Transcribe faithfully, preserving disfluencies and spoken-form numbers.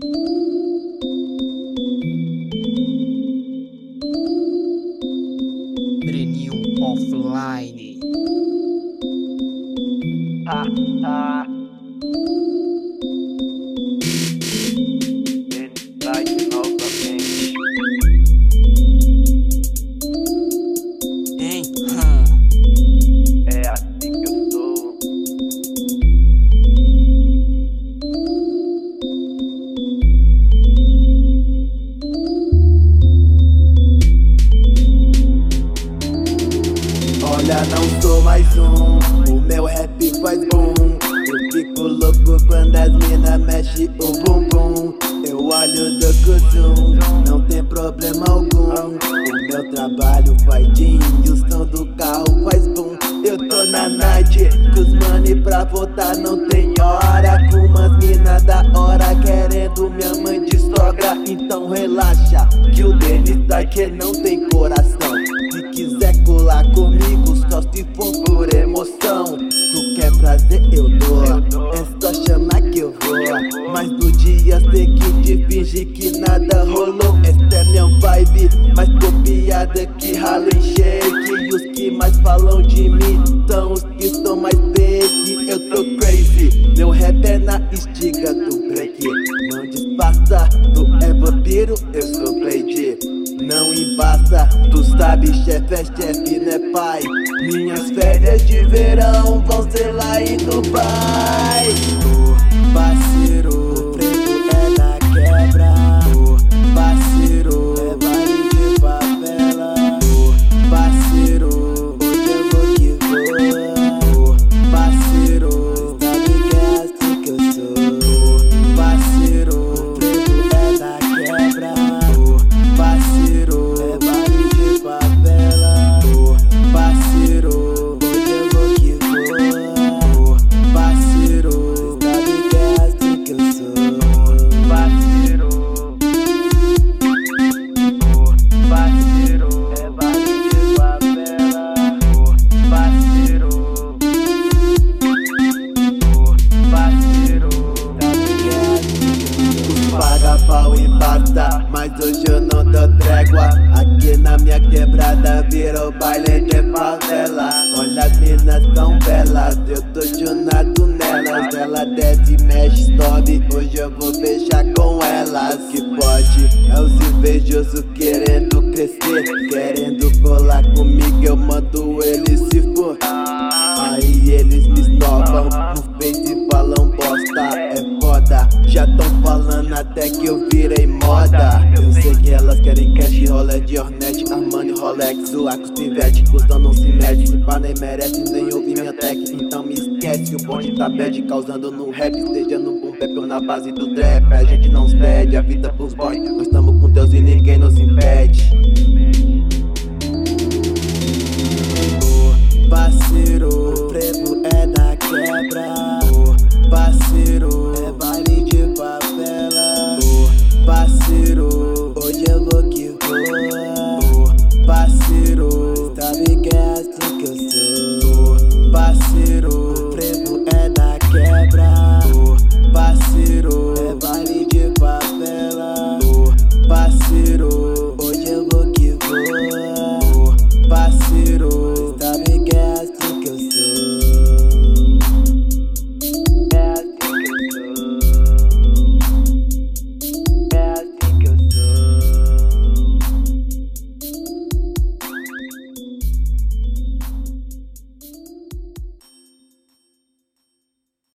Breninho offline. Ah, ah. Vai de novamente. Hein? Hum. É assim que eu sou. Olha, não sou mais um, o meu rap faz boom. Eu fico louco quando as mina mexe o bumbum. Eu olho do cuzum, não tem problema algum. O meu trabalho faz din, e o som do carro faz boom. Eu tô na night, com os mani pra voltar não tem hora. Com umas mina da hora querendo minha mãe de sogra. Então relaxa, que o Denis tá que não tem coração. Se quiser colar comigo, só se for por emoção. Tu quer prazer, eu dou, é só chamar que eu vou. Mas no dia seguinte finge que nada rolou. Essa é minha vibe, mais copiada que ralo em shake. E os que mais falam de mim são os que são mais fake. Eu tô crazy, meu rap é na estiga do break. Não disfarça, tu é vampiro, eu sou Blade. Não embaça, tu sabe, chefe é chefe, né pai? Minhas férias de verão vão ser lá em Dubai. Ô parceiro, o preto é da quebra. Ô parceiro, é baile de favela. Ô parceiro, hoje eu vou que vou. Ô parceiro, sabe que é assim que eu sou. Ô parceiro, o preto é da quebra. Ô parceiro, é baile de favela. Ô parceiro, hoje eu vou que vou. Ô parceiro, sabe que é assim que eu sou. Parceiro, oh, parceiro, é baile de favela. Oh, parceiro, oh, parceiro, sabe que é assim que eu sou. Os paga pau e basta, mas hoje eu não dou trégua. Aqui na minha quebrada virou baile de favela. Olha, as minas tão belas, eu tô junado nelas. Ela desce, mexe, sobe, hoje eu vou fechar com elas. Que pode é os invejosos querendo crescer, querendo colar comigo, eu mando eles se for. Aí eles me esnovam no Face e falam bosta, é foda. Já tão falando até que eu virei moda. Eu sei que elas querem cash, rolê de Hornet, Armani, Rolex, Zuacos, Pivete. Cusão não se mede, se pá nem merece nem ouvir minha tech. Então me esquece, o bonde tá bad, causando no rap. Seja no boom bap ou na base do trap. A gente não cede, a vida pros boys. Nós tamo com Deus e ninguém nos impede. Ô parceiro, o preto é da quebra. Ô parceiro,